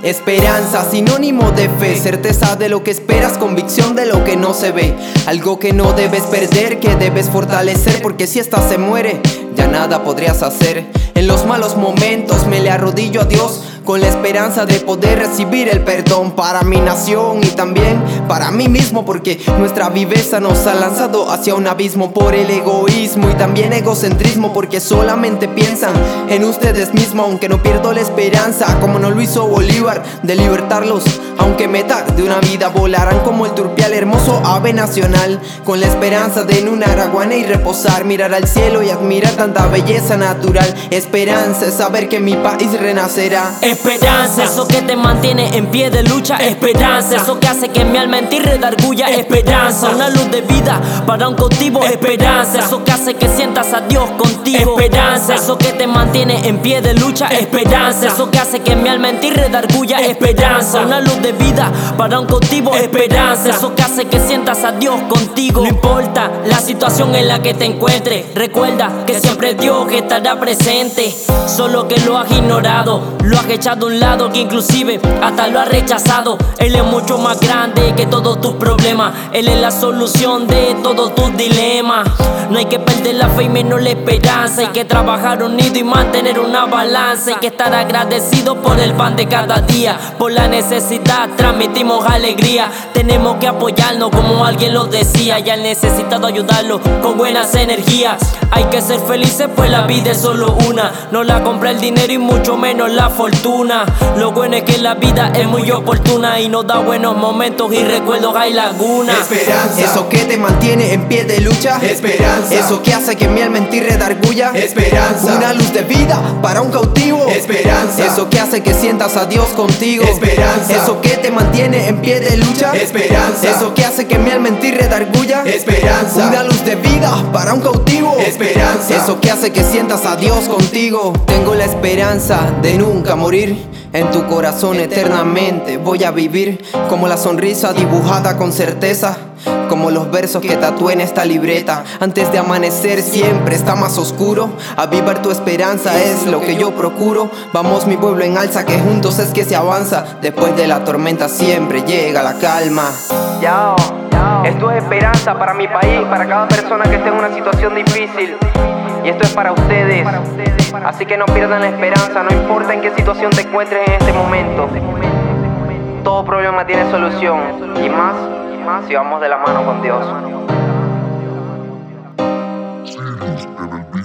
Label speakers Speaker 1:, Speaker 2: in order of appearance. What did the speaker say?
Speaker 1: Esperanza, sinónimo de fe, certeza de lo que esperas, convicción de lo que no se ve. Algo que no debes perder, que debes fortalecer, porque si esta se muere, ya nada podrías hacer. En los malos momentos me le arrodillo a Dios, con la esperanza de poder recibir el perdón para mi nación y también para mí mismo, porque nuestra viveza nos ha lanzado hacia un abismo por el egoísmo y también egocentrismo, porque solamente piensan en ustedes mismos. Aunque no pierdo la esperanza, como no lo hizo Bolívar, de libertarlos, aunque me tarde una vida, volarán como el turpial, hermoso ave nacional, con la esperanza de en una araguana y reposar, mirar al cielo y admirar tanta belleza natural. Esperanza es saber que mi país renacerá.
Speaker 2: Esperanza, eso que te mantiene en pie de lucha. Esperanza, eso que hace que mi alma en ti redarguya. Esperanza, una luz de vida para un cautivo. Esperanza, eso que hace que sientas a Dios contigo. Esperanza, eso que te mantiene en pie de lucha. Esperanza, eso que hace que mi alma en ti redarguya. Esperanza, una luz de vida para un cautivo. Esperanza, eso que hace que sientas a Dios contigo. No importa la situación en la que te encuentres, recuerda que siempre Dios estará presente. Solo que lo has ignorado, lo has echado a un lado, que inclusive hasta lo has rechazado. Él es mucho más grande que todos tus problemas, Él es la solución de todos tus dilemas. No hay que perder la fe y menos la esperanza. Hay que trabajar unido y mantener una balanza. Hay que estar agradecido por el pan de cada día. Por la necesidad transmitimos alegría. Tenemos que apoyarnos como alguien lo decía, y al necesitado ayudarlo con buenas energías. Hay que ser felices pues la vida es solo una, no la compra el dinero y mucho menos la fortuna. Lo bueno es que la vida es muy oportuna y nos da buenos momentos y recuerdos, hay lagunas.
Speaker 1: Esperanza, eso que te mantiene en pie de lucha. Esperanza, eso que hace que mi alma en ti redarguya. Esperanza, una luz de vida para un cautivo. Esperanza, eso que hace que sientas a Dios contigo. Esperanza, eso que te mantiene en pie de lucha. Esperanza, eso que hace que mi alma en ti redarguya. Esperanza, una luz de vida para un cautivo. Esperanza, eso que hace que sientas a Dios contigo. Tengo la esperanza de nunca morir, en tu corazón eternamente voy a vivir, como la sonrisa dibujada con certeza, como los versos que tatué en esta libreta. Antes de amanecer siempre está más oscuro, avivar tu esperanza es lo que yo procuro. Vamos mi pueblo en alza, que juntos es que se avanza. Después de la tormenta siempre llega la calma. Yao, esto es esperanza para mi país, para cada persona que esté en una situación difícil. Y esto es para ustedes, así que no pierdan la esperanza, no importa en qué situación te encuentres en este momento. Todo problema tiene solución, y más si vamos de la mano con Dios.
Speaker 3: Sirius en el beat.